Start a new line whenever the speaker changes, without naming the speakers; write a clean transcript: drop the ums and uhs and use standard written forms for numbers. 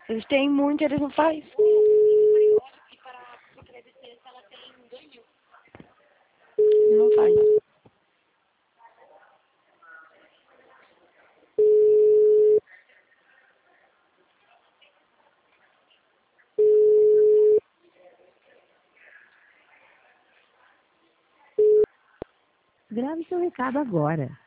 Eles têm muito, eles não fazem. Não faz.
Grave seu recado agora.